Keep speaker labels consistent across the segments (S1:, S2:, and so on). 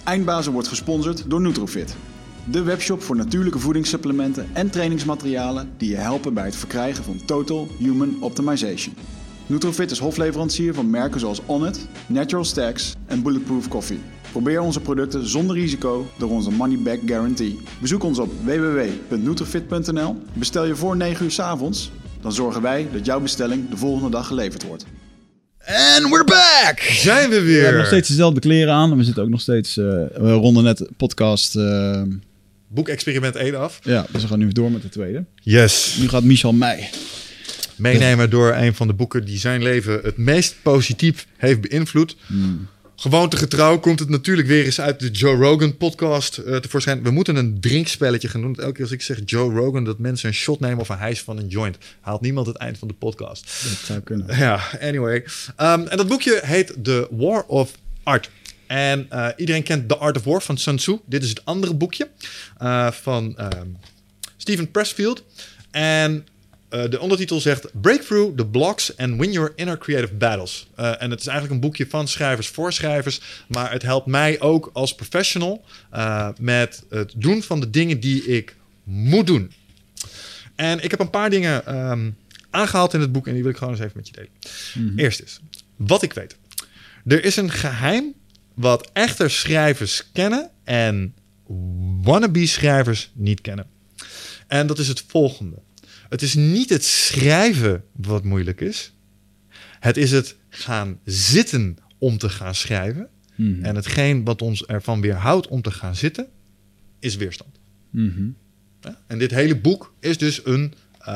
S1: Eindbazen wordt gesponsord door Nutrofit. De webshop voor natuurlijke voedingssupplementen en trainingsmaterialen die je helpen bij het verkrijgen van Total Human Optimization. Nutrofit is hofleverancier van merken zoals Onnit, Natural Stacks en Bulletproof Coffee. Probeer onze producten zonder risico door onze money back guarantee. Bezoek ons op www.nutrofit.nl. Bestel je voor 9 uur 's avonds, dan zorgen wij dat jouw bestelling de volgende dag geleverd wordt.
S2: And we're back! Zijn we weer?
S3: We hebben nog steeds dezelfde kleren aan. En we zitten ook nog steeds... we ronden net podcast...
S2: Boekexperiment 1 af.
S3: Ja, dus we gaan nu door met de tweede.
S2: Yes.
S3: Nu gaat Michel mij
S2: meenemen door een van de boeken die zijn leven het meest positief heeft beïnvloed. Gewoontegetrouw komt het natuurlijk weer eens uit de Joe Rogan podcast tevoorschijn. We moeten een drinkspelletje gaan doen. Elke keer als ik zeg Joe Rogan, dat mensen een shot nemen of een hijs van een joint. Haalt niemand het eind van de podcast.
S3: Dat zou kunnen.
S2: Ja, anyway. En dat boekje heet The War of Art. En iedereen kent The Art of War van Sun Tzu. Dit is het andere boekje van Steven Pressfield. En de ondertitel zegt Break through the blocks and win your inner creative battles. En het is eigenlijk een boekje van schrijvers voor schrijvers. Maar het helpt mij ook als professional met het doen van de dingen die ik moet doen. En ik heb een paar dingen aangehaald in het boek en die wil ik gewoon eens even met je delen. Eerst is, wat ik weet. Er is een geheim wat echte schrijvers kennen en wannabe schrijvers niet kennen. En dat is het volgende. Het is niet het schrijven wat moeilijk is. Het is het gaan zitten om te gaan schrijven. En hetgeen wat ons ervan weerhoudt om te gaan zitten, is weerstand. Ja? En dit hele boek is dus een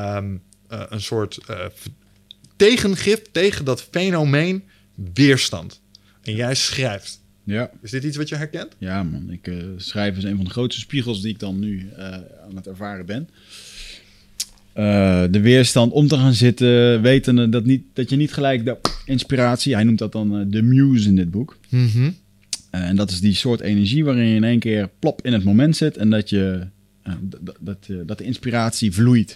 S2: soort tegengif tegen dat fenomeen weerstand. En jij schrijft.
S3: Ja.
S2: Is dit iets wat je herkent?
S3: Ja man, schrijven is een van de grootste spiegels die ik dan nu aan het ervaren ben. De weerstand om te gaan zitten, weten dat je niet gelijk de inspiratie, hij noemt dat dan de muse in dit boek. En dat is die soort energie waarin je in één keer plop in het moment zit en dat de inspiratie vloeit.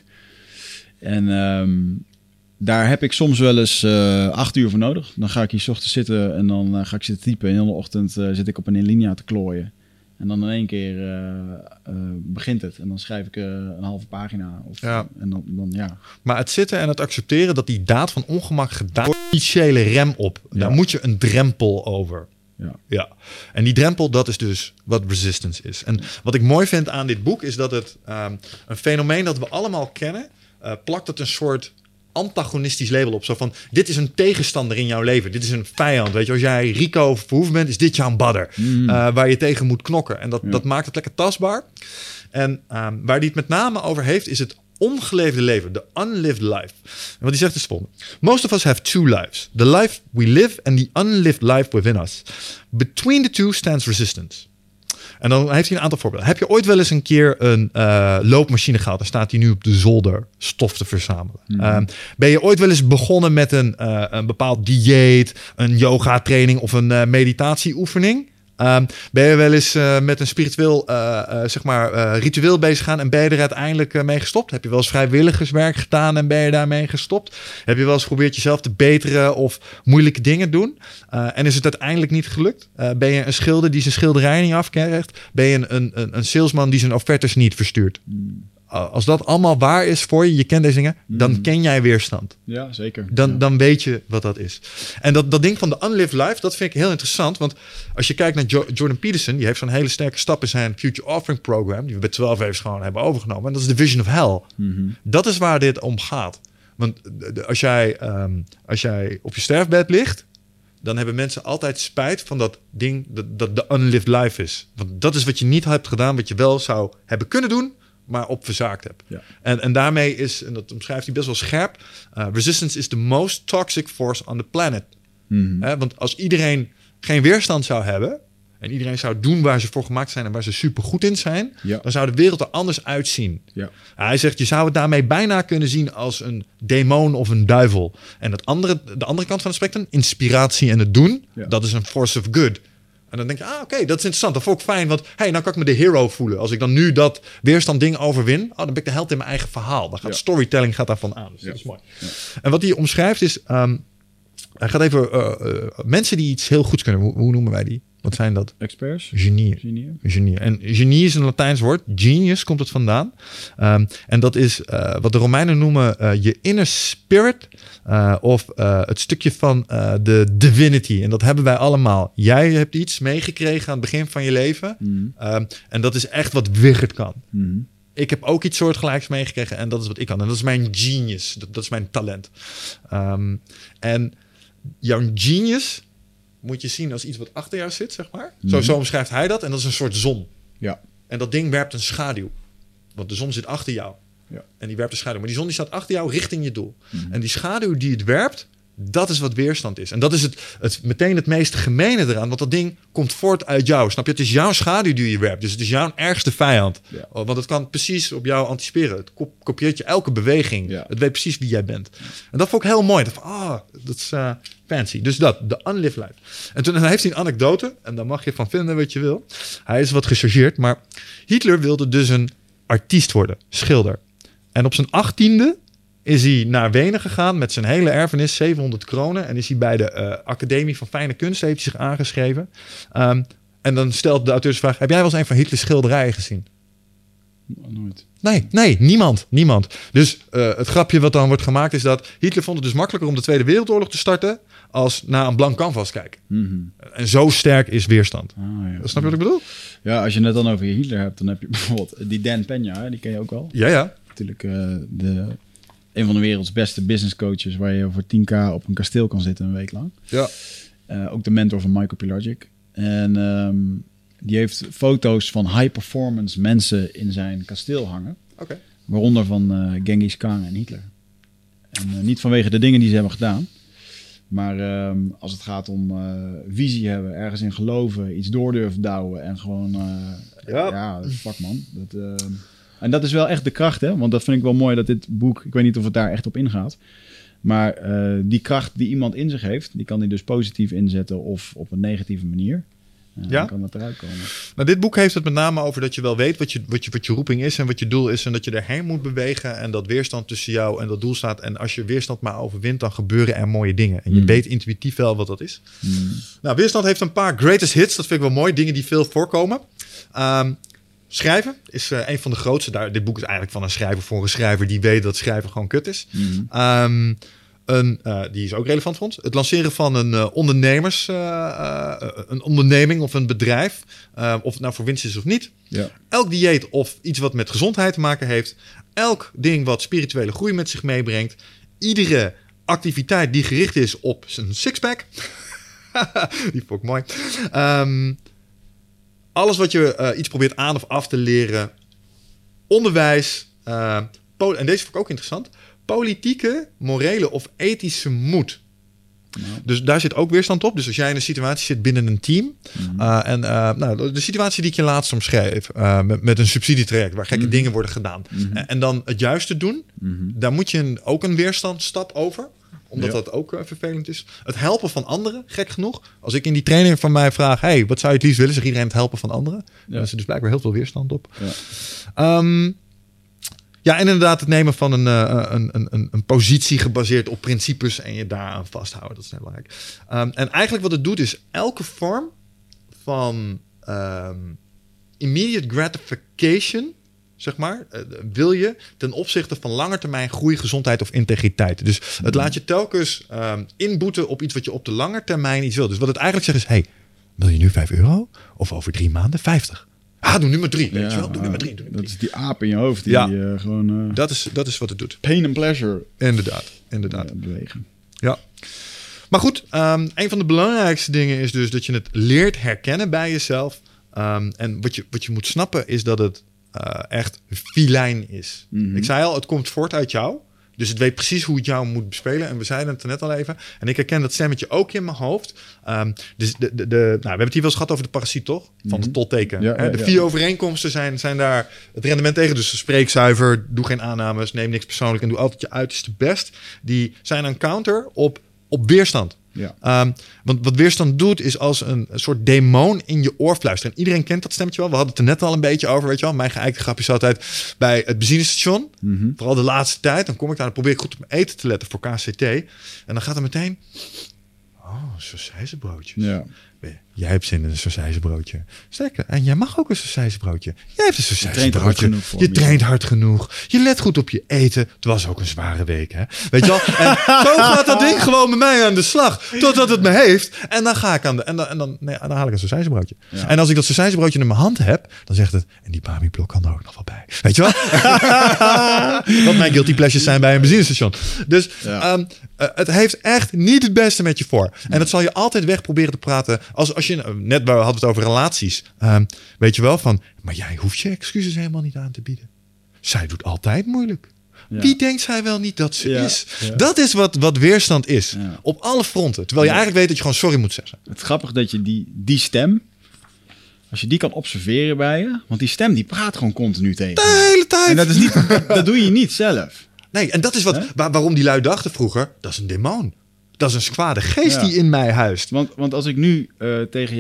S3: En daar heb ik soms wel eens 8 uur voor nodig. Dan ga ik hier 's ochtends zitten en dan ga ik zitten typen. En in de ochtend zit ik op een alinea te klooien. En dan in één keer begint het. En dan schrijf ik een halve pagina. En dan, ja.
S2: Maar het zitten en het accepteren dat die daad van ongemak gedaan wordt, initiële rem op. Ja. Daar moet je een drempel over. Ja. En die drempel, dat is dus wat resistance is. En wat ik mooi vind aan dit boek is dat het een fenomeen dat we allemaal kennen, plakt het een soort antagonistisch label op. Zo van, dit is een tegenstander in jouw leven. Dit is een vijand. Weet je, als jij Rico Verhoeven bent, is dit jouw badder. Waar je tegen moet knokken. En dat maakt het lekker tastbaar. En waar die het met name over heeft, is het ongeleefde leven. De unlived life. En wat hij zegt is het volgende. Most of us have 2 lives. The life we live and the unlived life within us. Between the two stands resistance. En dan heeft hij een aantal voorbeelden. Heb je ooit wel eens een keer een loopmachine gehad? Dan staat hij nu op de zolder stof te verzamelen. Ben je ooit wel eens begonnen met een bepaald dieet, een yoga training of een meditatieoefening? Ben je wel eens met een spiritueel ritueel bezig gegaan en ben je er uiteindelijk mee gestopt? Heb je wel eens vrijwilligerswerk gedaan en ben je daarmee gestopt? Heb je wel eens geprobeerd jezelf te beteren of moeilijke dingen doen? En is het uiteindelijk niet gelukt? Ben je een schilder die zijn schilderijen niet afkrijgt? Ben je een salesman die zijn offertes niet verstuurt? Als dat allemaal waar is voor je, je kent deze dingen, dan ken jij weerstand.
S3: Ja, zeker.
S2: Dan weet je wat dat is. En dat ding van de unlived life, dat vind ik heel interessant. Want als je kijkt naar Jordan Peterson, die heeft zo'n hele sterke stap in zijn Future Offering Program, die we bij 12 even gewoon hebben overgenomen. En dat is de Vision of Hell. Dat is waar dit om gaat. Want als jij op je sterfbed ligt, dan hebben mensen altijd spijt van dat ding dat de unlived life is. Want dat is wat je niet hebt gedaan, wat je wel zou hebben kunnen doen, maar op verzaakt heb. Ja. En daarmee is, en dat omschrijft hij best wel scherp, resistance is the most toxic force on the planet. Want als iedereen geen weerstand zou hebben en iedereen zou doen waar ze voor gemaakt zijn en waar ze super goed in zijn, dan zou de wereld er anders uitzien. Ja. Hij zegt, je zou het daarmee bijna kunnen zien als een demon of een duivel. En de andere kant van het spectrum, inspiratie en het doen, dat is een force of good. En dan denk je, oké, dat is interessant. Dat vond ik fijn, want nou kan ik me de hero voelen. Als ik dan nu dat weerstand ding overwin, dan ben ik de held in mijn eigen verhaal. Dan gaat storytelling daarvan aan. Dus dat is mooi. Ja. En wat hij omschrijft is, hij gaat even mensen die iets heel goeds kunnen, hoe noemen wij die? Wat zijn dat?
S3: Experts?
S2: Genieën. En genie is een Latijns woord. Genius komt het vandaan. En dat is wat de Romeinen noemen je inner spirit. Of het stukje van de divinity. En dat hebben wij allemaal. Jij hebt iets meegekregen aan het begin van je leven. En dat is echt wat Wichert kan. Ik heb ook iets soortgelijks meegekregen. En dat is wat ik kan. En dat is mijn genius. Dat is mijn talent. En jouw genius moet je zien als iets wat achter jou zit, zeg maar. Zo beschrijft hij dat. En dat is een soort zon. Ja. En dat ding werpt een schaduw. Want de zon zit achter jou. Ja. En die werpt een schaduw. Maar die zon die staat achter jou richting je doel. En die schaduw die het werpt, dat is wat weerstand is. En dat is meteen het meest gemene eraan. Want dat ding komt voort uit jou. Snap je? Het is jouw schaduw die je werpt. Dus het is jouw ergste vijand. Ja. Want het kan precies op jou anticiperen. Het kopieert je elke beweging. Ja. Het weet precies wie jij bent. En dat vond ik heel mooi. Dat is fancy. Dus de unlived life. En toen heeft hij een anekdote. En daar mag je van vinden wat je wil. Hij is wat gechargeerd. Maar Hitler wilde dus een artiest worden. Schilder. En op zijn 18e is hij naar Wenen gegaan met zijn hele erfenis, 700 kronen. En is hij bij de Academie van Fijne Kunsten heeft hij zich aangeschreven. En dan stelt de auteur de vraag, heb jij wel eens een van Hitlers schilderijen gezien?
S3: Nooit.
S2: Nee, niemand. Dus het grapje wat dan wordt gemaakt is dat Hitler vond het dus makkelijker om de Tweede Wereldoorlog te starten als naar een blank canvas kijken. En zo sterk is weerstand.
S3: Ja.
S2: Snap je wat ik bedoel?
S3: Ja, als je net dan over Hitler hebt, dan heb je bijvoorbeeld die Dan Peña, die ken je ook wel.
S2: Ja.
S3: Natuurlijk een van de werelds beste business coaches waar je voor 10k op een kasteel kan zitten een week lang. Ja. Ook de mentor van Michael Pilarczyk. En die heeft foto's van high performance mensen in zijn kasteel hangen. Okay. Waaronder van Genghis Khan en Hitler. En niet vanwege de dingen die ze hebben gedaan. Maar als het gaat om visie hebben, ergens in geloven, iets door durven douwen en gewoon... fuck man. En dat is wel echt de kracht, hè? Want dat vind ik wel mooi dat dit boek... Ik weet niet of het daar echt op ingaat. Maar die kracht die iemand in zich heeft... die kan hij dus positief inzetten of op een negatieve manier. Dan kan dat eruit komen.
S2: Nou, dit boek heeft het met name over dat je wel weet wat je roeping is... en wat je doel is en dat je erheen moet bewegen... en dat weerstand tussen jou en dat doel staat. En als je weerstand maar overwint, dan gebeuren er mooie dingen. En je weet intuïtief wel wat dat is. Nou, weerstand heeft een paar greatest hits. Dat vind ik wel mooi. Dingen die veel voorkomen. Schrijven is een van de grootste. Dit boek is eigenlijk van een schrijver voor een schrijver... die weet dat schrijven gewoon kut is. Die is ook relevant voor ons. Het lanceren van een een onderneming of een bedrijf. Of het nou voor winst is of niet. Ja. Elk dieet of iets wat met gezondheid te maken heeft. Elk ding wat spirituele groei met zich meebrengt. Iedere activiteit die gericht is op zijn sixpack. Die vond ik mooi. Alles wat je iets probeert aan of af te leren. Onderwijs. En deze vond ik ook interessant. Politieke, morele of ethische moed. Ja. Dus daar zit ook weerstand op. Dus als jij in een situatie zit binnen een team... de situatie die ik je laatst omschreef... met een subsidietraject... waar gekke dingen worden gedaan... en dan het juiste doen... daar moet je ook een weerstandstap over... omdat dat ook vervelend is. Het helpen van anderen, gek genoeg. Als ik in die training van mij vraag... hey, wat zou je het liefst willen? Zeg iedereen het helpen van anderen. Daar is er dus blijkbaar heel veel weerstand op. Ja, en inderdaad het nemen van een positie gebaseerd op principes... en je daaraan vasthouden. Dat is heel belangrijk. En eigenlijk wat het doet is... elke vorm van immediate gratification... zeg maar, wil je ten opzichte van langetermijn groei, gezondheid of integriteit. Dus het laat je telkens inboeten op iets wat je op de lange termijn iets wil. Dus wat het eigenlijk zegt is... hey, wil je nu €5 of over 3 maanden 50? Doe nu maar 3. Weet je wel? Doe nu maar 3.
S3: Dat is die aap in je hoofd die gewoon...
S2: Dat is wat het doet.
S3: Pain and pleasure.
S2: Inderdaad.
S3: Bewegen.
S2: Ja. Maar goed, een van de belangrijkste dingen is dus dat je het leert herkennen bij jezelf. En wat je moet snappen is dat het echt filijn is. Ik zei al, het komt voort uit jou. Dus het weet precies hoe het jou moet bespelen. En we zeiden het er net al even. En ik herken dat stemmetje ook in mijn hoofd. Dus we hebben het hier wel eens gehad over de parasiet, toch? Van het totteken. De 4 overeenkomsten zijn daar het rendement tegen. Dus spreek zuiver, doe geen aannames, neem niks persoonlijk... en doe altijd je uiterste best. Die zijn een counter op weerstand. Ja. Want wat weerstand doet is als een soort demon in je oor fluisteren. En iedereen kent dat stemmetje wel. We hadden het er net al een beetje over, weet je wel. Mijn geëikte grapje is altijd bij het benzinestation. Vooral de laatste tijd. Dan kom ik daar en probeer ik goed op mijn eten te letten voor KCT. En dan gaat er meteen... Oh, saucijzenbroodjes. Ja. Jij hebt zin in een sausijzenbroodje. Sterker, en jij mag ook een sausijzenbroodje. Jij hebt een sausijzenbroodje. Je traint hard genoeg. Je let goed op je eten. Het was ook een zware week, hè? Weet je wel? En zo gaat dat ding gewoon met mij aan de slag. Totdat het me heeft. En dan ga ik dan haal ik een sausijzenbroodje. Ja. En als ik dat sausijzenbroodje in mijn hand heb, dan zegt het, en die Bami-blok kan er ook nog wel bij. Weet je wel? Wat mijn guilty pleasures zijn bij een benzinestation. Dus het heeft echt niet het beste met je voor. En dat zal je altijd weg proberen te praten. Als je, net hadden we het over relaties. Weet je wel van, maar jij hoeft je excuses helemaal niet aan te bieden. Zij doet altijd moeilijk. Ja. Wie denkt zij wel niet dat ze is? Ja. Dat is wat weerstand is. Ja. Op alle fronten. Terwijl je eigenlijk weet dat je gewoon sorry moet zeggen.
S3: Het is grappig dat je die stem, als je die kan observeren bij je. Want die stem die praat gewoon continu tegen
S2: de hele tijd.
S3: En dat is niet, dat doe je niet zelf.
S2: Nee, en dat is waarom die lui dachten vroeger, dat is een demon. Dat is een kwade geest die in mij huist.
S3: Want als ik nu tegen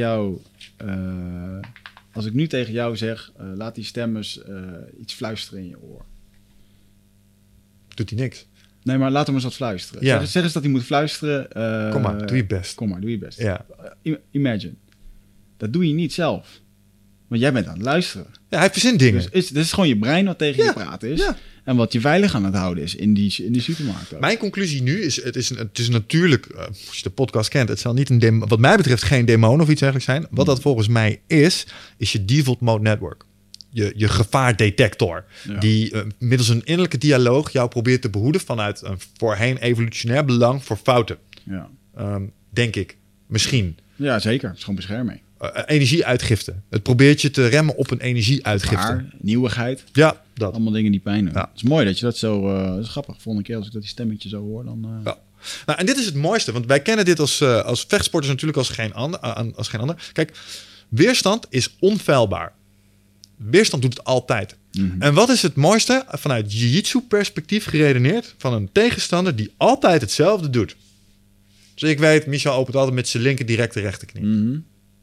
S3: jou zeg, laat die stem eens iets fluisteren in je oor.
S2: Doet hij niks.
S3: Nee, maar laat hem eens wat fluisteren. Ja. Zeg eens dat hij moet fluisteren.
S2: Kom maar, doe je best.
S3: Kom maar, doe je best.
S2: Ja.
S3: Imagine. Dat doe je niet zelf. Want jij bent aan het luisteren.
S2: Ja, hij verzint dingen.
S3: Dus dit is gewoon je brein wat tegen je praten is. Ja. En wat je veilig aan het houden is in die supermarkt. Ook.
S2: Mijn conclusie nu is, het is natuurlijk, als je de podcast kent, het zal niet wat mij betreft geen demon of iets dergelijks zijn. Wat dat volgens mij is je default mode network. Je gevaardetector. Ja. Die middels een innerlijke dialoog jou probeert te behoeden vanuit een voorheen evolutionair belang voor fouten. Ja. Denk ik. Misschien.
S3: Ja, zeker. Het is gewoon bescherming.
S2: Energieuitgifte. Het probeert je te remmen op een energieuitgifte.
S3: Nieuwigheid.
S2: Ja, dat.
S3: Allemaal dingen die pijn doen. Ja. Het is mooi dat je dat zo... dat is grappig. Volgende keer als ik dat die stemmetje zo hoor, dan...
S2: Ja. Nou, en dit is het mooiste. Want wij kennen dit als vechtsporters natuurlijk als geen ander. Kijk, weerstand is onfeilbaar. Weerstand doet het altijd. Mm-hmm. En wat is het mooiste? Vanuit jiu-jitsu perspectief geredeneerd van een tegenstander die altijd hetzelfde doet. Dus ik weet, Michel opent altijd met zijn linker directe rechterknie.
S3: Mm-hmm.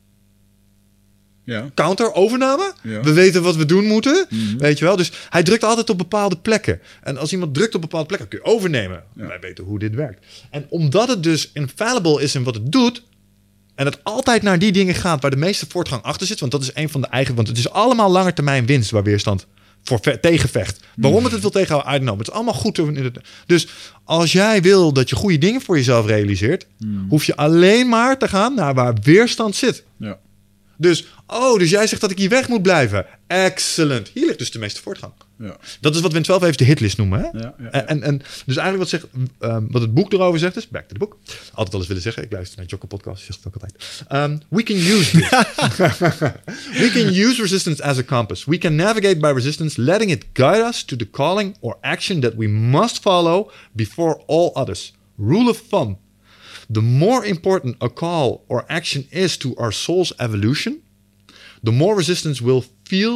S3: Ja.
S2: Counter, overname. Ja. We weten wat we doen moeten. Mm-hmm. Weet je wel? Dus hij drukt altijd op bepaalde plekken. En als iemand drukt op bepaalde plekken, kun je overnemen. Ja. Wij weten hoe dit werkt. En omdat het dus infallible is in wat het doet, en het altijd naar die dingen gaat waar de meeste voortgang achter zit, want dat is een van de eigen, want het is allemaal langetermijn winst waar weerstand voor tegenvecht. Waarom het wil tegenhouden, I don't know. Het is allemaal goed. Dus als jij wil dat je goede dingen voor jezelf realiseert, hoef je alleen maar te gaan naar waar weerstand zit. Ja. Dus jij zegt dat ik hier weg moet blijven. Excellent. Hier ligt dus de meeste voortgang. Ja. Dat is wat we in 12 even de hitlist noemen. Hè? Ja. En dus eigenlijk wat het boek erover zegt is, back to the book. Altijd al eens willen zeggen, ik luister naar Jocko podcast, zegt het ook altijd. We can use this. We can use resistance as a compass. We can navigate by resistance, letting it guide us to the calling or action that we must follow before all others. Rule of thumb. The more important a call or action is to our soul's evolution, the more resistance we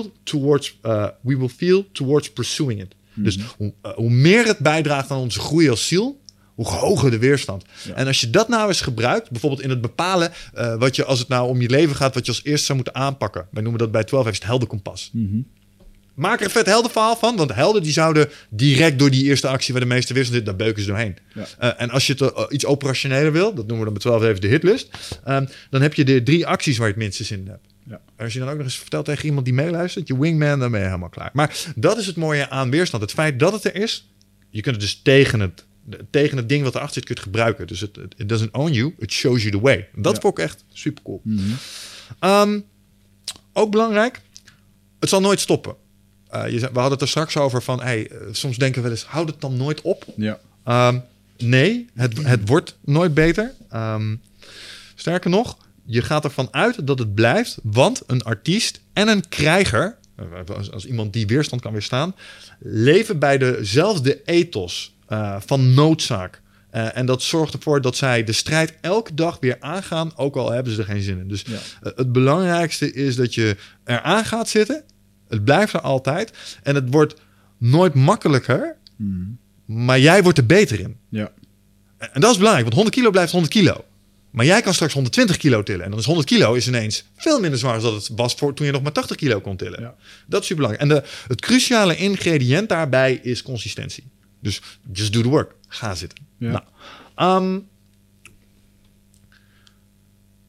S2: will feel towards pursuing it. Mm-hmm. Dus hoe meer het bijdraagt aan onze groei als ziel, hoe hoger de weerstand. Ja. En als je dat nou eens gebruikt, bijvoorbeeld in het bepalen als het nou om je leven gaat, wat je als eerste zou moeten aanpakken. Wij noemen dat bij 12 het heldenkompas. Mm-hmm. Maak er een vet heldenverhaal van, want helden die zouden direct door die eerste actie waar de meeste weerstand zit, daar beuken ze doorheen. Ja. En als je het iets operationeler wil, dat noemen we dan bij 12 even de hitlist, dan heb je de 3 acties waar je het minste zin in hebt. Ja. En als je dan ook nog eens vertelt tegen iemand die meeluistert, je wingman, dan ben je helemaal klaar. Maar dat is het mooie aan weerstand. Het feit dat het er is, je kunt het dus tegen het ding wat erachter zit, kun je het gebruiken. Dus it doesn't own you, it shows you the way. Dat vond ik echt super cool. Mm-hmm. Ook belangrijk, het zal nooit stoppen. We hadden het er straks over van, soms denken we wel eens, houd het dan nooit op? Ja. Nee, het wordt nooit beter. Sterker nog, je gaat ervan uit dat het blijft, want een artiest en een krijger, als iemand die weerstand kan weerstaan, leven bij dezelfde ethos van noodzaak. En dat zorgt ervoor dat zij de strijd elke dag weer aangaan, ook al hebben ze er geen zin in. Dus het belangrijkste is dat je eraan gaat zitten. Het blijft er altijd. En het wordt nooit makkelijker. Maar jij wordt er beter in. Ja. En dat is belangrijk. Want 100 kilo blijft 100 kilo. Maar jij kan straks 120 kilo tillen. En dan is 100 kilo ineens veel minder zwaar dan het was toen je nog maar 80 kilo kon tillen. Ja. Dat is super belangrijk. En het cruciale ingrediënt daarbij is consistentie. Dus just do the work. Ga zitten. Ja. Nou,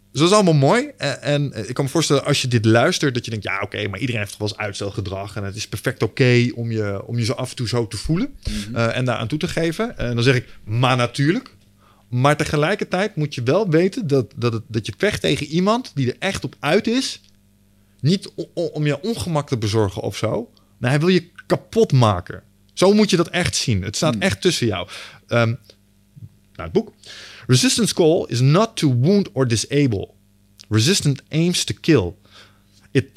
S2: Dus dat is allemaal mooi. En ik kan me voorstellen, als je dit luistert, dat je denkt, ja, oké, maar iedereen heeft toch wel eens uitstelgedrag. En het is perfect oké om je zo af en toe zo te voelen. En daar aan toe te geven. En dan zeg ik, maar natuurlijk. Maar tegelijkertijd moet je wel weten dat je vecht tegen iemand die er echt op uit is. Niet om je ongemak te bezorgen of zo. Nee, hij wil je kapot maken. Zo moet je dat echt zien. Het staat echt tussen jou. Het boek. Resistance call is not to wound or disable. Resistance aims to kill. Its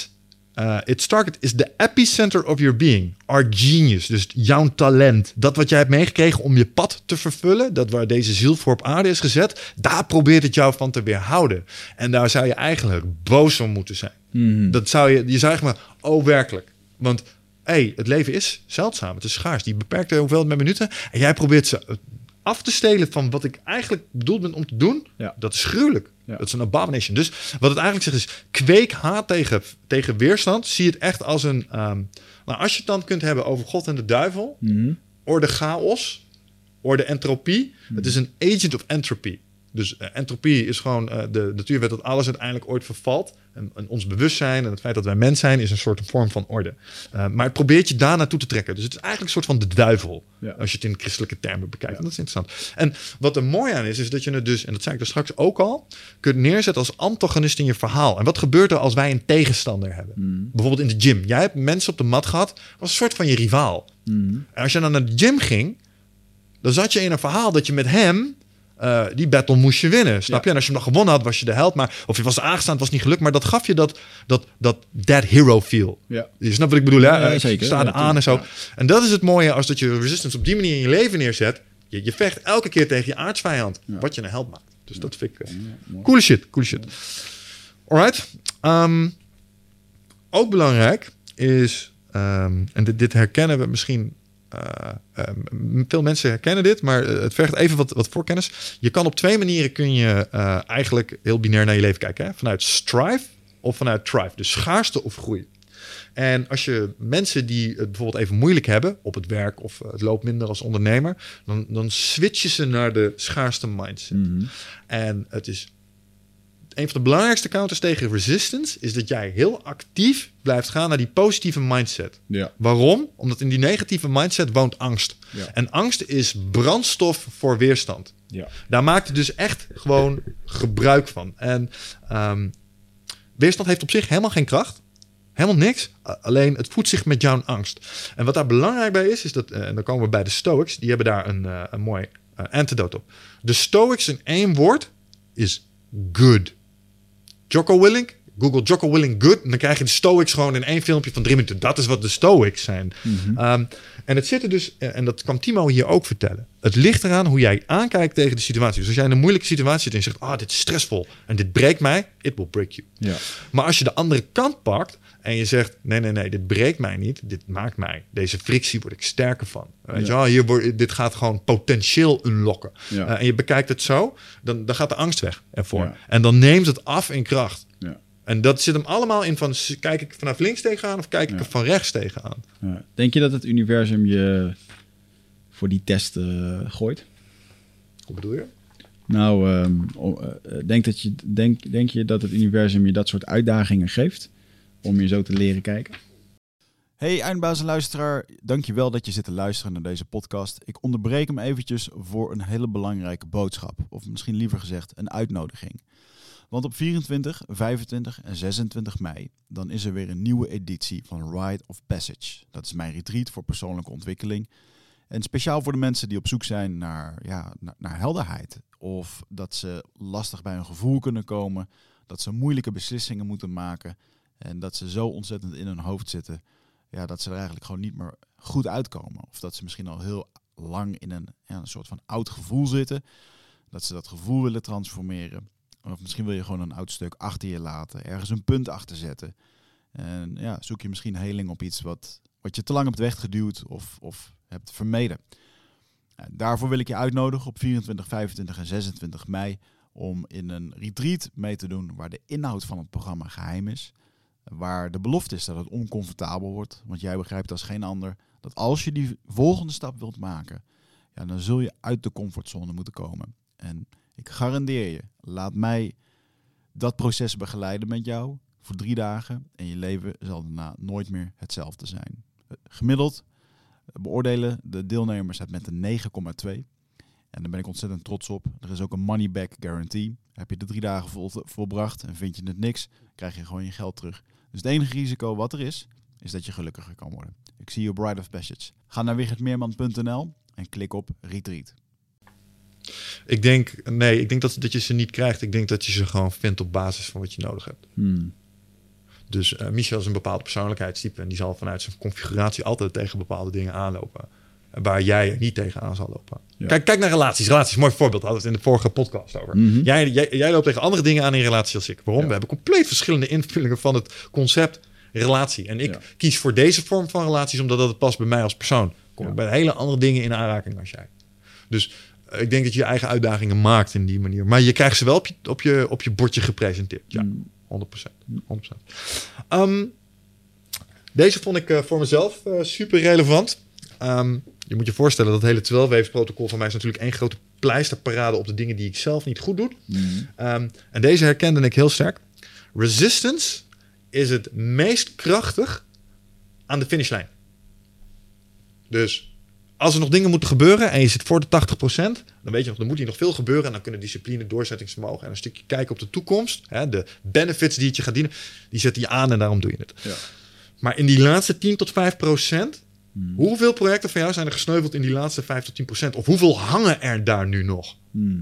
S2: target is the epicenter of your being. Our genius, dus jouw talent. Dat wat jij hebt meegekregen om je pad te vervullen. Dat waar deze ziel voor op aarde is gezet. Daar probeert het jou van te weerhouden. En daar zou je eigenlijk boos om moeten zijn. Dat zou je zou echt maar, oh werkelijk. Want het leven is zeldzaam. Het is schaars. Die beperkte hoeveelheid met minuten. En jij probeert ze af te stelen van wat ik eigenlijk bedoeld ben om te doen. Ja. Dat is gruwelijk. Ja. Dat is een abomination. Dus wat het eigenlijk zegt is, kweek haat tegen weerstand. Zie het echt als een... als je het dan kunt hebben over God en de duivel. Orde chaos. Orde entropie. Het is een agent of entropy. Dus entropie is gewoon de natuurwet dat alles uiteindelijk ooit vervalt. En ons bewustzijn en het feit dat wij mens zijn is een soort vorm van orde. Maar het probeert je daar naartoe te trekken. Dus het is eigenlijk een soort van de duivel. Ja. Als je het in christelijke termen bekijkt. Ja. Dat is interessant. En wat er mooi aan is dat je het dus, en dat zei ik er straks ook al, kunt neerzetten als antagonist in je verhaal. En wat gebeurt er als wij een tegenstander hebben? Bijvoorbeeld in de gym. Jij hebt mensen op de mat gehad, was een soort van je rivaal. En als je dan naar de gym ging, dan zat je in een verhaal dat je met hem... die battle moest je winnen, snap je? En als je hem nog gewonnen had, was je de held. Maar, of je was aangestaan, het was niet gelukt. Maar dat gaf je dat hero feel. Ja. Je snapt wat ik bedoel, hè? Ja, zeker. Sta er aan en zo. Ja. En dat is het mooie als dat je resistance op die manier in je leven neerzet. Je vecht elke keer tegen je aardsvijand. Ja. Wat je een held maakt. Dus dat vind ik coole shit. Alright. Ook belangrijk is... en dit herkennen we misschien... veel mensen herkennen dit, maar het vergt even wat voorkennis. Je kan op 2 manieren kun je eigenlijk heel binair naar je leven kijken. Hè? Vanuit strive of vanuit thrive. Dus schaarste of groei. En als je mensen die het bijvoorbeeld even moeilijk hebben op het werk of het loopt minder als ondernemer, dan switchen ze naar de schaarste mindset. En het is een van de belangrijkste counters tegen resistance is dat jij heel actief blijft gaan naar die positieve mindset. Ja. Waarom? Omdat in die negatieve mindset woont angst. Ja. En angst is brandstof voor weerstand. Ja. Daar maakt het dus echt gewoon gebruik van. En weerstand heeft op zich helemaal geen kracht. Helemaal niks. Alleen het voedt zich met jouw angst. En wat daar belangrijk bij is dat... en dan komen we bij de Stoics. Die hebben daar een mooi antidote op. De Stoics in 1 woord is good. Jocko Willink, Google Jocko Willink good. En dan krijg je de Stoics gewoon in 1 filmpje van 3 minuten. Dat is wat de Stoics zijn. En het zit er dus, en dat kan Timo hier ook vertellen. Het ligt eraan hoe jij aankijkt tegen de situatie. Dus als jij in een moeilijke situatie zit en je zegt, dit is stressvol en dit breekt mij, it will break you. Ja. Maar als je de andere kant pakt en je zegt, nee, dit breekt mij niet, dit maakt mij. Deze frictie word ik sterker van. Weet je wel, dit gaat gewoon potentieel unlocken. Ja. En je bekijkt het zo, dan gaat de angst weg ervoor. Ja. En dan neemt het af in kracht. Ja. En dat zit hem allemaal in van, kijk ik vanaf links tegenaan of kijk ik er van rechts tegenaan?
S3: Ja. Denk je dat het universum je voor die test gooit?
S2: Hoe bedoel je?
S3: Nou, denk je dat het universum je dat soort uitdagingen geeft om je zo te leren kijken?
S4: Hey eindbazenluisteraar, dankjewel dat je zit te luisteren naar deze podcast. Ik onderbreek hem eventjes voor een hele belangrijke boodschap. Of misschien liever gezegd een uitnodiging. Want op 24, 25 en 26 mei, dan is er weer een nieuwe editie van Rite of Passage. Dat is mijn retreat voor persoonlijke ontwikkeling. En speciaal voor de mensen die op zoek zijn naar helderheid. Of dat ze lastig bij hun gevoel kunnen komen. Dat ze moeilijke beslissingen moeten maken. En dat ze zo ontzettend in hun hoofd zitten. Ja, dat ze er eigenlijk gewoon niet meer goed uitkomen. Of dat ze misschien al heel lang in een soort van oud gevoel zitten. Dat ze dat gevoel willen transformeren. Of misschien wil je gewoon een oud stuk achter je laten. Ergens een punt achter zetten. En zoek je misschien heling op iets wat je te lang hebt weggeduwd of hebt vermeden. Daarvoor wil ik je uitnodigen op 24, 25 en 26 mei... om in een retreat mee te doen waar de inhoud van het programma geheim is. Waar de belofte is dat het oncomfortabel wordt. Want jij begrijpt als geen ander dat als je die volgende stap wilt maken, dan zul je uit de comfortzone moeten komen. En ik garandeer je, laat mij dat proces begeleiden met jou voor 3 dagen. En je leven zal daarna nooit meer hetzelfde zijn. Gemiddeld beoordelen de deelnemers het met een 9,2. En daar ben ik ontzettend trots op. Er is ook een money back guarantee. Heb je de 3 dagen volbracht en vind je het niks, krijg je gewoon je geld terug. Dus het enige risico wat er is dat je gelukkiger kan worden. Ik zie je Bride of Passage. Ga naar wichertmeerman.nl en klik op Retreat.
S2: Ik denk dat je ze niet krijgt. Ik denk dat je ze gewoon vindt op basis van wat je nodig hebt. Dus Michel is een bepaalde persoonlijkheidstype en die zal vanuit zijn configuratie altijd tegen bepaalde dingen aanlopen. Waar jij er niet tegenaan zal lopen. Ja. Kijk naar relaties. Relaties, mooi voorbeeld. Hadden we het in de vorige podcast over. Mm-hmm. Jij loopt tegen andere dingen aan in relaties als ik. Waarom? Ja. We hebben compleet verschillende invullingen van het concept relatie. En ik kies voor deze vorm van relaties omdat dat het past bij mij als persoon. Kom ik bij hele andere dingen in aanraking als jij. Dus ik denk dat je je eigen uitdagingen maakt in die manier. Maar je krijgt ze wel op je bordje gepresenteerd. Ja, 100%. Deze vond ik voor mezelf super relevant. Je moet je voorstellen dat het hele 12-weefsprotocol van mij is natuurlijk 1 grote pleisterparade op de dingen die ik zelf niet goed doe. En deze herkende ik heel sterk. Resistance is het meest krachtig aan de finishlijn. Dus als er nog dingen moeten gebeuren en je zit voor de 80%, dan weet je nog, er moet hier nog veel gebeuren. En dan kunnen discipline, doorzettingsvermogen en een stukje kijken op de toekomst. Hè, de benefits die het je gaat dienen, die zetten je aan en daarom doe je het. Ja. Maar in die laatste 10 tot 5%, hoeveel projecten van jou zijn er gesneuveld in die laatste 5 tot 10%? Of hoeveel hangen er daar nu nog?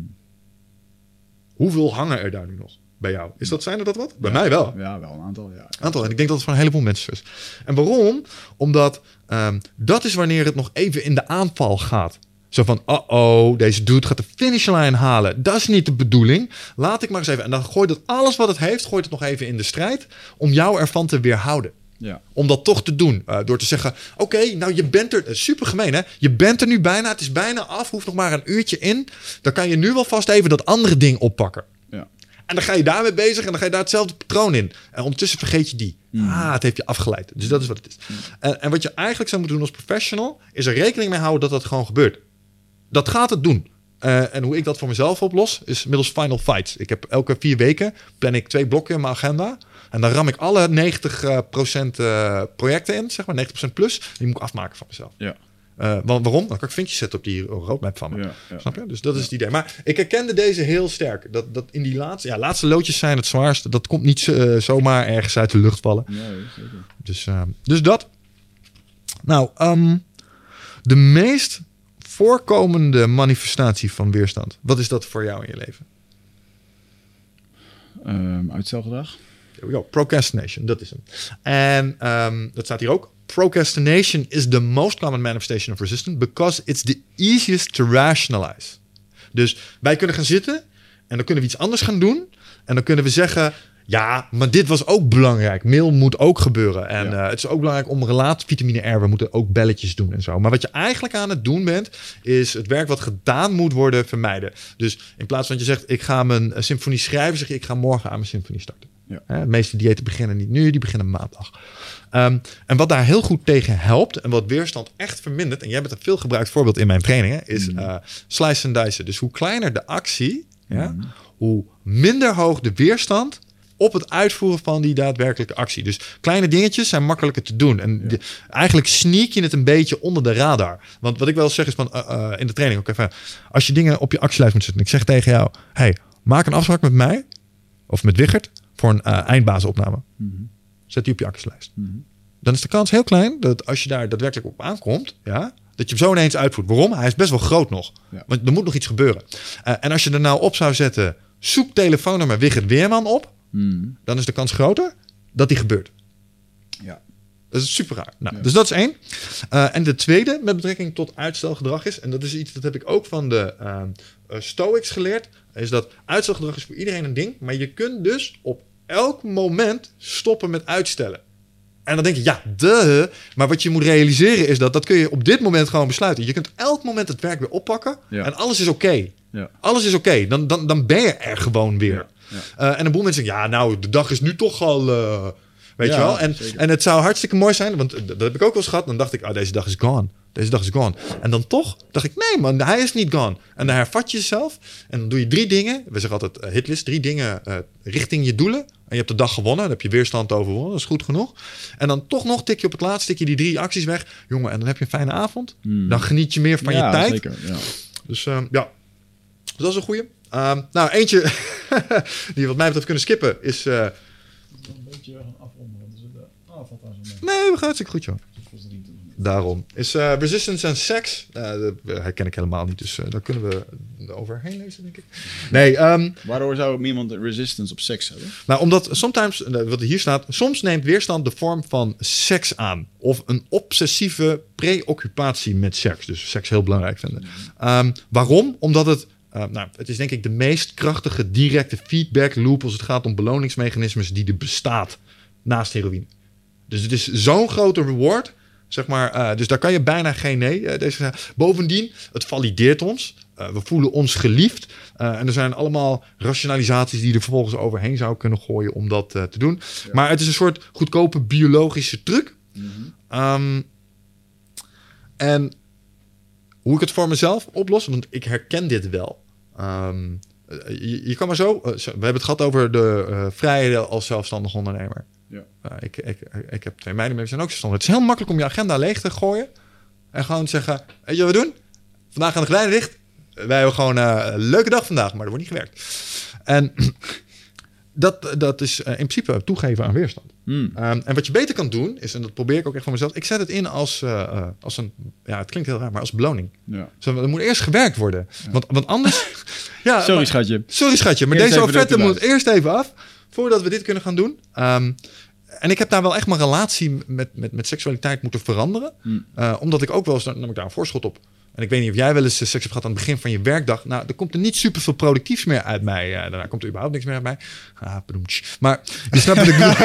S2: Hoeveel hangen er daar nu nog bij jou? Zijn er dat wat? Bij mij wel.
S3: Ja, wel een aantal. Ja.
S2: Aantal. En ik denk dat het voor een heleboel mensen is. En waarom? Omdat dat is wanneer het nog even in de aanval gaat. Zo van, deze dude gaat de finishlijn halen. Dat is niet de bedoeling. Laat ik maar eens even. En dan gooit het alles wat het heeft, gooit het nog even in de strijd om jou ervan te weerhouden. Ja. Om dat toch te doen. Door te zeggen, oké, nou je bent er... Super gemeen, hè? Je bent er nu bijna. Het is bijna af. Hoeft nog maar een uurtje in. Dan kan je nu wel vast even dat andere ding oppakken. Ja. En dan ga je daarmee bezig. En dan ga je daar hetzelfde patroon in. En ondertussen vergeet je die. Het heeft je afgeleid. Dus dat is wat het is. En wat je eigenlijk zou moeten doen als professional... is er rekening mee houden dat dat gewoon gebeurt. Dat gaat het doen. En hoe ik dat voor mezelf oplos... is middels Final Fights. Ik heb elke 4 weken... plan ik 2 blokken in mijn agenda... En dan ram ik alle 90% projecten in, zeg maar 90% plus. Die moet ik afmaken van mezelf. Ja. Waarom? Dan kan ik vinkjes zetten op die roadmap van me. Ja. Snap je? Dus dat is het idee. Maar ik herkende deze heel sterk. Dat in die laatste loodjes zijn het zwaarste. Dat komt niet zomaar ergens uit de lucht vallen. Ja, zeker. Dus dat. Nou, de meest voorkomende manifestatie van weerstand. Wat is dat voor jou in je leven?
S3: Uitstelgedrag.
S2: Procrastination, dat is hem. En dat staat hier ook. Procrastination is the most common manifestation of resistance because it's the easiest to rationalize. Dus wij kunnen gaan zitten en dan kunnen we iets anders gaan doen. En dan kunnen we zeggen, ja, maar dit was ook belangrijk. Mail moet ook gebeuren. En het is ook belangrijk om vitamine R, we moeten ook belletjes doen en zo. Maar wat je eigenlijk aan het doen bent, is het werk wat gedaan moet worden vermijden. Dus in plaats van dat je zegt, ik ga mijn symfonie schrijven, zeg je, ik ga morgen aan mijn symfonie starten. Ja. De meeste diëten beginnen niet nu, die beginnen maandag. En wat daar heel goed tegen helpt en wat weerstand echt vermindert, en jij bent een veel gebruikt voorbeeld in mijn trainingen, is slice and dice. Dus hoe kleiner de actie, hoe minder hoog de weerstand op het uitvoeren van die daadwerkelijke actie. Dus kleine dingetjes zijn makkelijker te doen. En eigenlijk sneak je het een beetje onder de radar. Want wat ik wel zeg is van in de training ook even, als je dingen op je actielijst moet zetten, ik zeg tegen jou, hey, maak een afspraak met mij of met Wichert voor een eindbazenopname. Zet die op je actielijst. Dan is de kans heel klein dat als je daar daadwerkelijk op aankomt, dat je hem zo ineens uitvoert. Waarom? Hij is best wel groot nog. Ja. Want er moet nog iets gebeuren. En als je er nou op zou zetten, zoek telefoonnummer Wichert Weerman op, dan is de kans groter dat die gebeurt. Ja. Dat is super raar. Nou, dus dat is 1. En de tweede met betrekking tot uitstelgedrag is, en dat is iets dat heb ik ook van de Stoics geleerd, is dat uitstelgedrag is voor iedereen een ding, maar je kunt dus op elk moment stoppen met uitstellen. En dan denk je, maar wat je moet realiseren is dat kun je op dit moment gewoon besluiten. Je kunt elk moment het werk weer oppakken en alles is oké. Ja. Alles is oké. Dan ben je er gewoon weer. Ja. En een boel mensen zeggen, nou, de dag is nu toch al... weet je wel? En het zou hartstikke mooi zijn, want dat heb ik ook wel eens gehad. Dan dacht ik, deze dag is gone. Deze dag is gone. En dan toch dacht ik, nee man, hij is niet gone. En dan hervat je jezelf. En dan doe je 3 dingen. We zeggen altijd hitlist. 3 dingen richting je doelen. En je hebt de dag gewonnen. Dan heb je weerstand overwonnen. Dat is goed genoeg. En dan toch nog tik je op het laatst. Tik je die 3 acties weg. Jongen, en dan heb je een fijne avond. Dan geniet je meer van je tijd.
S3: Zeker, ja.
S2: Dus ja, dat is een goeie. Nou, eentje die wat mij betreft kunnen skippen is...
S3: Een beetje afronden. Valt daar zo mee.
S2: Nee, we gaan hartstikke goed, joh. Daarom. Is Resistance and Sex. Dat herken ik helemaal niet, dus daar kunnen we overheen lezen, denk ik. Nee.
S3: Waarom zou iemand resistance op seks hebben?
S2: Nou, omdat sometimes, wat hier staat, soms neemt weerstand de vorm van seks aan. Of een obsessieve preoccupatie met seks. Dus seks heel belangrijk vinden. Waarom? Omdat het... het is denk ik de meest krachtige directe feedback loop als het gaat om beloningsmechanismes die er bestaat naast heroïne. Dus het is zo'n grote reward, zeg maar. Dus daar kan je bijna geen nee tegen zeggen. Bovendien, het valideert ons. We voelen ons geliefd. En er zijn allemaal rationalisaties die je er vervolgens overheen zou kunnen gooien om dat te doen. Ja. Maar het is een soort goedkope biologische truc. En hoe ik het voor mezelf oplos, want ik herken dit wel. Je kan maar zo... we hebben het gehad over de vrijheden als zelfstandig ondernemer. Ja. Ik heb 2 meiden mee, we zijn ook zelfstandig. Het is heel makkelijk om je agenda leeg te gooien. En gewoon te zeggen, weet je wat we doen? Vandaag gaan de gordijnen dicht. Wij hebben gewoon een leuke dag vandaag, maar er wordt niet gewerkt. En dat is in principe toegeven aan weerstand. En wat je beter kan doen, is, en dat probeer ik ook echt van mezelf... ik zet het in als een... Ja, het klinkt heel raar, maar als beloning. Ja. Er moet eerst gewerkt worden. Ja. Want anders... ja,
S3: Sorry, schatje.
S2: Sorry, schatje. Maar deze offerte moet eerst even af... voordat we dit kunnen gaan doen. En ik heb daar wel echt mijn relatie met seksualiteit moeten veranderen. Omdat ik ook wel eens... nam ik daar een voorschot op. En ik weet niet of jij wel eens seks hebt gehad aan het begin van je werkdag. Nou, er komt er niet super veel productiefs meer uit mij. Daarna komt er überhaupt niks meer uit mij. Maar je snapt wat ik bedoel.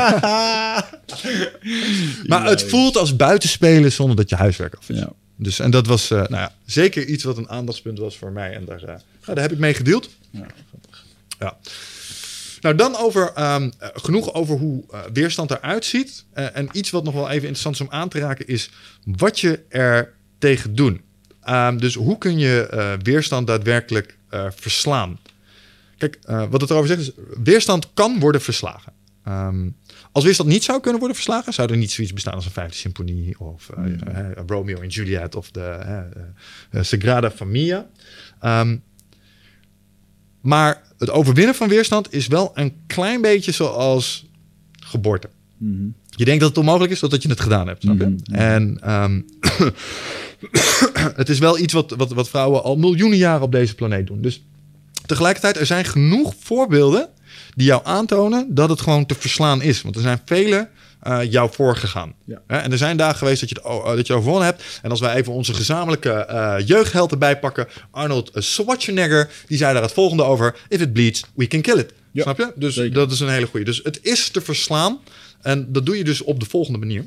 S2: Maar het voelt als buitenspelen zonder dat je huiswerk af is. Ja. Dus, en dat was zeker iets wat een aandachtspunt was voor mij. En daar heb ik mee gedeeld. Ja. Nou, dan genoeg over hoe weerstand eruit ziet. En iets wat nog wel even interessant is om aan te raken is wat je er tegen doen. Dus hoe kun je weerstand daadwerkelijk verslaan? Kijk, wat het erover zegt is, weerstand kan worden verslagen. Als weerstand niet zou kunnen worden verslagen, zou er niet zoiets bestaan als een 5e symfonie of Romeo en Juliet of de Sagrada Familia. Maar het overwinnen van weerstand is wel een klein beetje zoals geboorte. Je denkt dat het onmogelijk is totdat je het gedaan hebt. Snap je? En het is wel iets wat vrouwen al miljoenen jaren op deze planeet doen. Dus tegelijkertijd, er zijn genoeg voorbeelden die jou aantonen dat het gewoon te verslaan is. Want er zijn vele jou voorgegaan. Ja. En er zijn dagen geweest dat je overwonnen hebt. En als wij even onze gezamenlijke jeugdheld erbij pakken, Arnold Schwarzenegger, die zei daar het volgende over: if it bleeds, we can kill it. Ja, snap je? Dus zeker. Dat is een hele goeie. Dus het is te verslaan. En dat doe je dus op de volgende manier.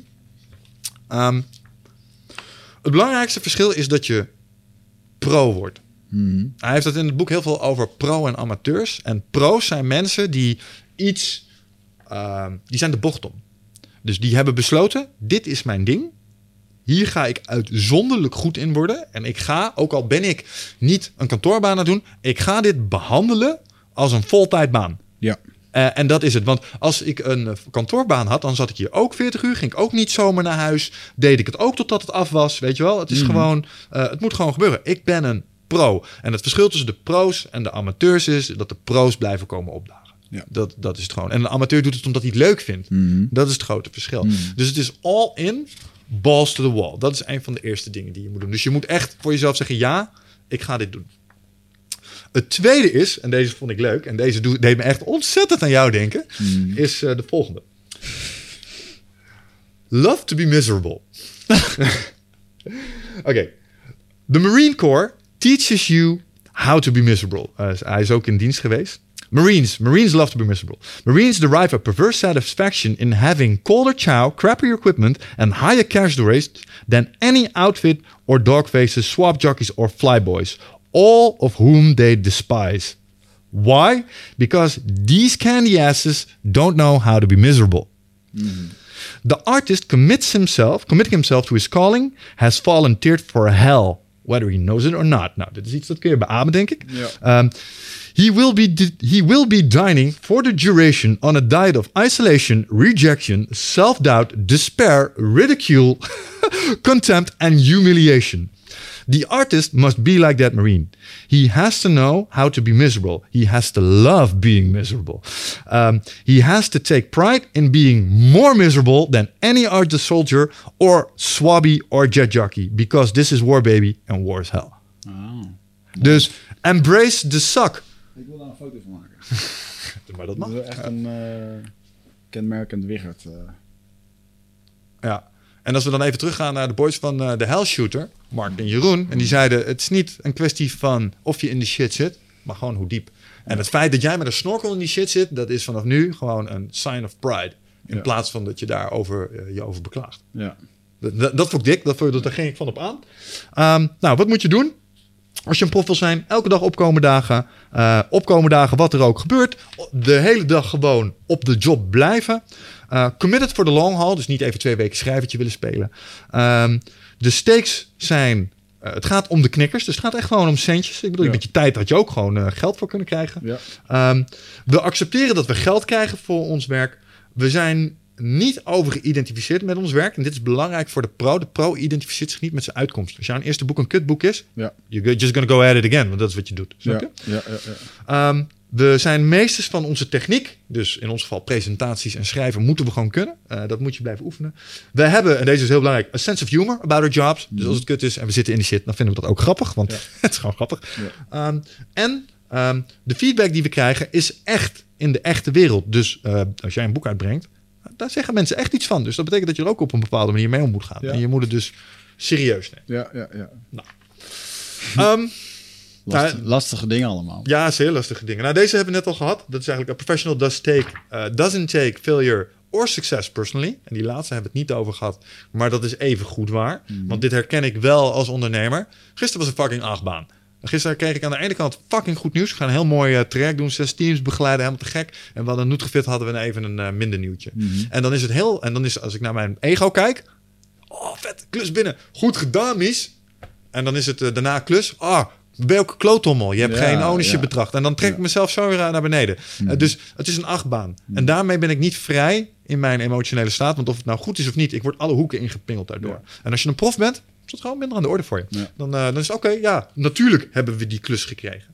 S2: Het belangrijkste verschil is dat je pro wordt. Hij heeft het in het boek heel veel over pro en amateurs. En pro's zijn mensen die iets... die zijn de bocht om. Dus die hebben besloten, dit is mijn ding. Hier ga ik uitzonderlijk goed in worden. En ik ga, ook al ben ik niet een kantoorbaan aan het doen, ik ga dit behandelen als een voltijdbaan. Ja. En dat is het. Want als ik een kantoorbaan had, dan zat ik hier ook 40 uur. Ging ik ook niet zomaar naar huis. Deed ik het ook totdat het af was. Weet je wel? Het is gewoon... het moet gewoon gebeuren. Ik ben een pro. En het verschil tussen de pro's en de amateurs is dat de pro's blijven komen opdagen. Ja. Dat is het gewoon. En een amateur doet het omdat hij het leuk vindt. Dat is het grote verschil. Dus het is all in, balls to the wall. Dat is een van de eerste dingen die je moet doen. Dus je moet echt voor jezelf zeggen, ja, ik ga dit doen. Het tweede is, en deze vond ik leuk, en deze deed me echt ontzettend aan jou denken, is de volgende. Love to be miserable. Oké. The Marine Corps teaches you how to be miserable. Hij is ook in dienst geweest. Marines love to be miserable. Marines derive a perverse satisfaction in having colder chow, crappier equipment, and higher cash rates than any outfit or dog faces, swap jockeys or flyboys. All of whom they despise. Why? Because these candy asses don't know how to be miserable. The artist committing himself to his calling, has volunteered for hell, whether he knows it or not. Nou, dit is iets dat kun je beamen, denk ik.
S3: Ja.
S2: He will be dining for the duration on a diet of isolation, rejection, self-doubt, despair, ridicule, contempt and humiliation. The artist must be like that Marine. He has to know how to be miserable. He has to love being miserable. He has to take pride in being more miserable than any other soldier or swabby or jet jockey. Because this is war, baby, and war is hell.
S3: Oh.
S2: Dus embrace the suck.
S3: Ik wil daar een foto van maken.
S2: Maar dat mag.
S3: Dat is echt een kenmerkend Wiggert.
S2: Ja. En als we dan even teruggaan naar de boys van de Hell Shooter, Mark en Jeroen. En die zeiden, het is niet een kwestie van of je in de shit zit, maar gewoon hoe diep. En het feit dat jij met een snorkel in die shit zit, dat is vanaf nu gewoon een sign of pride. In plaats van dat je daarover je over beklaagt.
S3: Ja.
S2: Dat vond ik dik, daar ging ik van op aan. Nou, wat moet je doen? Als je een prof wil zijn, elke dag opkomen dagen, wat er ook gebeurt. De hele dag gewoon op de job blijven. Committed for the long haul, dus niet even 2 weken schrijvertje willen spelen. De stakes zijn, het gaat om de knikkers, dus het gaat echt gewoon om centjes. Ik bedoel, met je tijd had je ook gewoon geld voor kunnen krijgen. Ja. We accepteren dat we geld krijgen voor ons werk. We zijn niet overgeïdentificeerd met ons werk. En dit is belangrijk voor de pro. De pro identificeert zich niet met zijn uitkomst. Als jouw eerste boek een kutboek is, you're just gonna go at it again. Want dat is wat je doet. Snap je? Ja. We zijn meesters van onze techniek. Dus in ons geval presentaties en schrijven moeten we gewoon kunnen. Dat moet je blijven oefenen. We hebben, en deze is heel belangrijk, a sense of humor about our jobs. Dus als het kut is en we zitten in de shit, dan vinden we dat ook grappig. Want het is gewoon grappig. Ja. De feedback die we krijgen is echt in de echte wereld. Dus als jij een boek uitbrengt, daar zeggen mensen echt iets van. Dus dat betekent dat je er ook op een bepaalde manier mee om moet gaan. Ja. En je moet het dus serieus nemen. Ja. Nou.
S3: Lastige dingen allemaal.
S2: Ja, zeer lastige dingen. Nou, deze hebben we net al gehad. Dat is eigenlijk a professional doesn't take failure or success personally. En die laatste hebben we het niet over gehad. Maar dat is even goed waar. Want dit herken ik wel als ondernemer. Gisteren was een fucking achtbaan. Gisteren kreeg ik aan de ene kant fucking goed nieuws. We gaan een heel mooi traject doen. 6 teams begeleiden, helemaal te gek. En we hadden Nutrofit hadden we even een minder nieuwtje. En dan is het als ik naar mijn ego kijk. Oh, vet, klus binnen. Goed gedaan, Mies. En dan is het daarna klus. Welke kloottommel. Je hebt geen ownership betracht. En dan trek ik mezelf zo weer naar beneden. Dus het is een achtbaan. En daarmee ben ik niet vrij in mijn emotionele staat. Want of het nou goed is of niet, ik word alle hoeken ingepingeld daardoor. Ja. En als je een prof bent, is dat gewoon minder aan de orde voor je. Ja. Dan is het oké, natuurlijk hebben we die klus gekregen.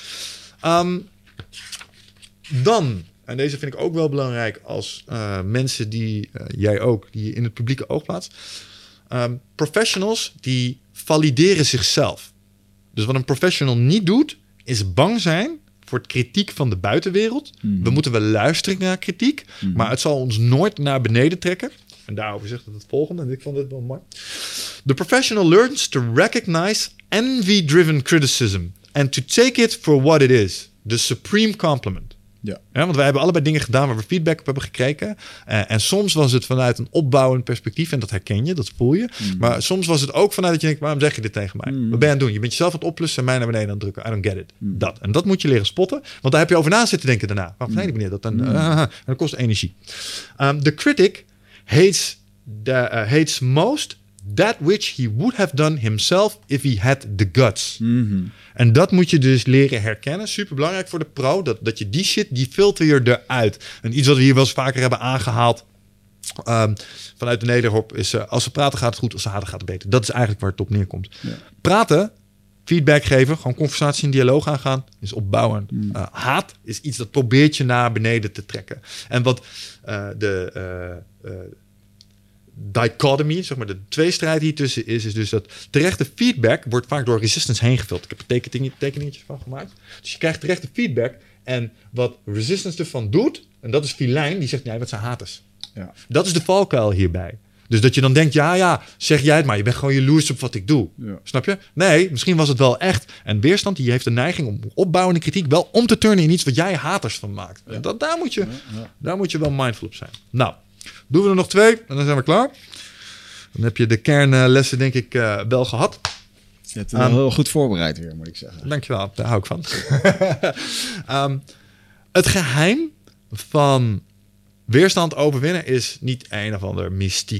S2: Dan, en deze vind ik ook wel belangrijk als mensen die, jij ook, die je in het publieke oog plaatst. Professionals die valideren zichzelf. Dus wat een professional niet doet, is bang zijn voor het kritiek van de buitenwereld. We moeten wel luisteren naar kritiek, maar het zal ons nooit naar beneden trekken. En daarover zegt het volgende, en ik vond dit wel mooi. The professional learns to recognize envy-driven criticism and to take it for what it is. The supreme compliment. Ja, want wij hebben allebei dingen gedaan waar we feedback op hebben gekregen. En soms was het vanuit een opbouwend perspectief. En dat herken je, dat voel je. Maar soms was het ook vanuit dat je denkt, waarom zeg je dit tegen mij? Wat ben je aan het doen? Je bent jezelf aan het oplussen en mij naar beneden aan het drukken. I don't get it. Dat. En dat moet je leren spotten. Want daar heb je over na zitten denken daarna. Waarom zei die meneer dat? En dat kost energie. The critic hates most that which he would have done himself if he had the guts. En dat moet je dus leren herkennen. Super belangrijk voor de pro. Dat je die shit, die filter je eruit. En iets wat we hier wel eens vaker hebben aangehaald. Vanuit de nederhop is als ze praten gaat het goed, als ze haten gaat het beter. Dat is eigenlijk waar het op neerkomt. Ja. Praten, feedback geven, gewoon conversatie en dialoog aangaan, is opbouwend. Haat is iets dat probeert je naar beneden te trekken. En wat dichotomy, zeg maar de tweestrijd hier tussen is dus dat terechte feedback wordt vaak door resistance heen gevuld. Ik heb er tekeningetjes van gemaakt. Dus je krijgt terechte feedback en wat resistance ervan doet, en dat is Filijn, die zegt, nee, wat zijn haters. Ja. Dat is de valkuil hierbij. Dus dat je dan denkt, ja, zeg jij het maar. Je bent gewoon jaloers op wat ik doe. Ja. Snap je? Nee, misschien was het wel echt. En weerstand, die heeft de neiging om opbouwende kritiek wel om te turnen in iets wat jij haters van maakt. Ja. Daar moet je wel mindful op zijn. Nou, doen we er nog 2 en dan zijn we klaar. Dan heb je de kernlessen denk ik wel gehad.
S3: Je hebt wel heel goed voorbereid weer, moet ik zeggen.
S2: Dankjewel, daar hou ik van. Het geheim van weerstand overwinnen is niet een of ander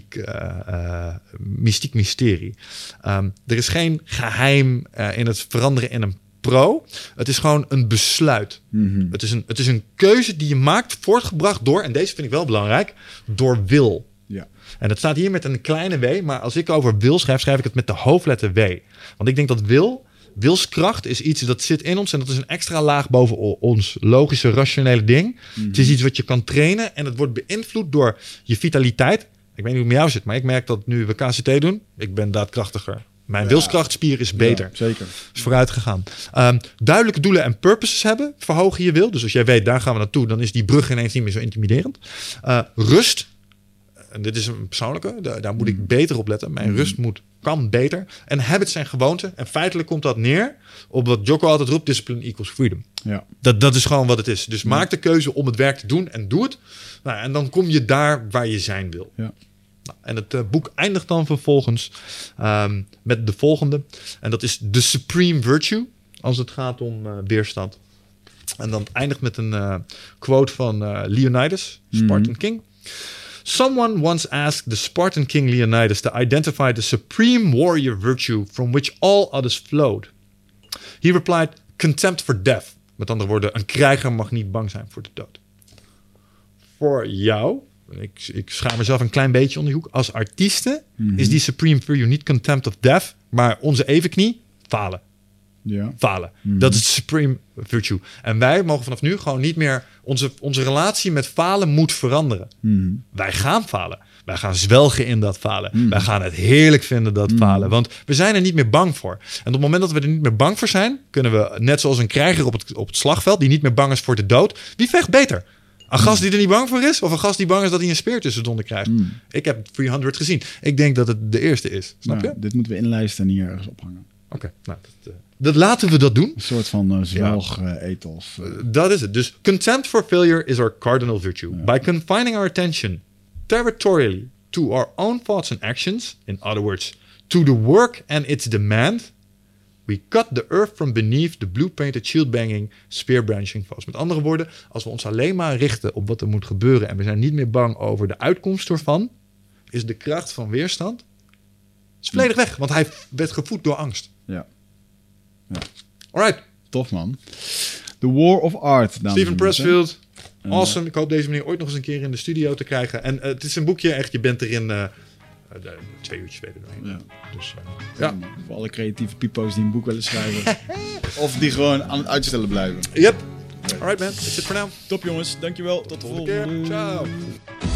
S2: mystiek mysterie. Er is geen geheim in het veranderen in een pro. Het is gewoon een besluit.
S3: Mhm.
S2: Het is een keuze die je maakt, voortgebracht door, en deze vind ik wel belangrijk, door wil.
S3: Ja.
S2: En het staat hier met een kleine w, maar als ik over wil schrijf ik het met de hoofdletter w. Want ik denk dat wilskracht is iets dat zit in ons en dat is een extra laag boven ons logische, rationele ding.
S3: Mhm.
S2: Het is iets wat je kan trainen en het wordt beïnvloed door je vitaliteit. Ik weet niet hoe het met jou zit, maar ik merk dat nu we KCT doen, ik ben daadkrachtiger. Mijn wilskrachtspier is beter.
S3: Ja, zeker.
S2: Is vooruit gegaan. Duidelijke doelen en purposes hebben verhogen je wil. Dus als jij weet, daar gaan we naartoe, dan is die brug ineens niet meer zo intimiderend. Rust. En dit is een persoonlijke, daar moet ik beter op letten. Mijn rust kan beter. En habits zijn gewoonten. En feitelijk komt dat neer op wat Jocko altijd roept, discipline equals freedom.
S3: Ja.
S2: Dat is gewoon wat het is. Dus maak de keuze om het werk te doen en doe het. Nou, en dan kom je daar waar je zijn wil.
S3: Ja.
S2: Nou, en het boek eindigt dan vervolgens met de volgende. En dat is The Supreme Virtue, als het gaat om weerstand. En dan eindigt met een quote van Leonidas, Spartan King. Someone once asked the Spartan king Leonidas to identify the supreme warrior virtue from which all others flowed. He replied, contempt for death. Met andere woorden, een krijger mag niet bang zijn voor de dood. Voor jou, ik schaam mezelf een klein beetje onder de hoek, als artiesten is die supreme virtue niet contempt of death, maar onze evenknie, falen.
S3: Ja.
S2: Falen. Dat is de supreme virtue. En wij mogen vanaf nu gewoon niet meer... Onze relatie met falen moet veranderen. Wij gaan falen. Wij gaan zwelgen in dat falen. Wij gaan het heerlijk vinden, dat falen. Want we zijn er niet meer bang voor. En op het moment dat we er niet meer bang voor zijn... kunnen we, net zoals een krijger op het slagveld... die niet meer bang is voor de dood... wie vecht beter? Een gast die er niet bang voor is? Of een gast die bang is dat hij een speer tussen donder krijgt? Ik heb 300 gezien. Ik denk dat het de eerste is. Snap je?
S3: Dit moeten we inlijsten en hier ergens ophangen.
S2: Oké, nou, dat laten we dat doen.
S3: Een soort van zwelg-ethos.
S2: Dat is het. Dus contempt for failure is our cardinal virtue. By confining our attention territorially to our own thoughts and actions, in other words, to the work and its demand, we cut the earth from beneath the blue-painted shield-banging, spear-branching foes. Met andere woorden, als we ons alleen maar richten op wat er moet gebeuren en we zijn niet meer bang over de uitkomst ervan, is de kracht van weerstand is volledig weg. Want hij werd gevoed door angst.
S3: Ja.
S2: Alright.
S3: Tof, man. The War of Art.
S2: Steven Pressfield. Awesome. Ik hoop deze meneer ooit nog eens een keer in de studio te krijgen. En het is een boekje, echt, je bent erin 2 uurtjes verder doorheen.
S3: Ja.
S2: Dus,
S3: voor alle creatieve pipo's die een boek willen schrijven. Of die gewoon aan het uitstellen blijven.
S2: Yep. Alright man, that's it for now.
S3: Top jongens, dankjewel. Tot de volgende
S2: keer. Ciao.